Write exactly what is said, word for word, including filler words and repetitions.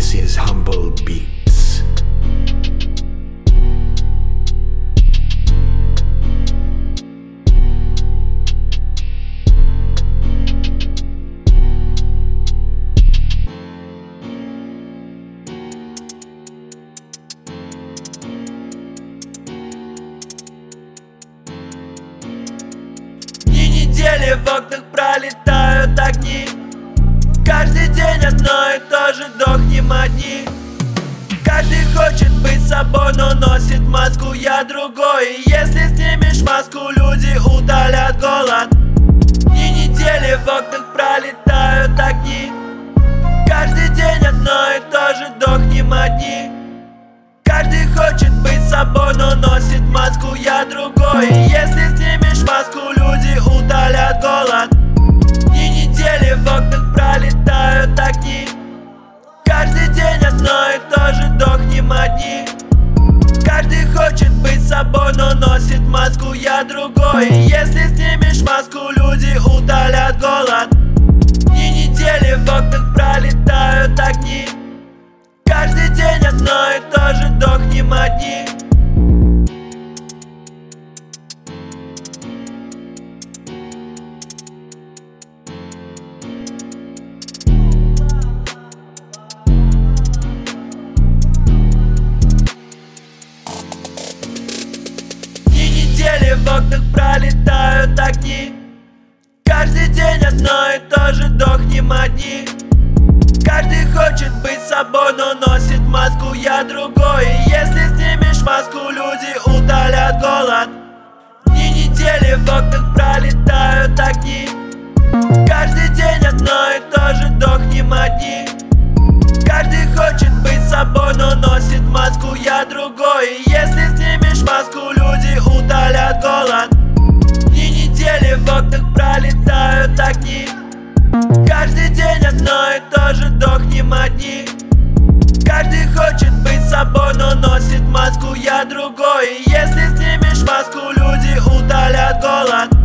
This is Humble Beats. Дни недели в окнах пролетают огни. Каждый день одно и то же, дохнем одни. Каждый хочет быть собой, но носит маску, я другой. И если снимешь маску, люди утолят голод. Дни недели в окнах пролетают огни. Каждый день одно и то же, дохнем одни. Каждый хочет быть собой, но носит маску, я другой. И если снимешь маску, люди утолят голод. Дни недели в окнах пролетают огни. Каждый день одно и то же, дохнем одни. Каждый хочет быть собой, но носит маску, я другой. И если снимешь маску, люди утолят голод. Дни недели в окнах пролетают огни. Каждый день одно и то же, дохнем одни. Дни недели в окнах пролетают огни. Каждый день одно и то же, дохнем одни. Каждый хочет быть собой, но носит маску, я другой. И если снимешь маску, люди утолят голод. Дни недели в окнах пролетают огни. Каждый день одно и то же, дохнем одни. Каждый хочет быть собой, но носит маску, я другой. И если снимешь маску, люди утолят голод. Дни недели в окнах пролетают огни. Каждый день одно и то же, дохнем одни. Каждый хочет быть собой, но носит маску, я другой. И если снимешь маску, люди утолят голод.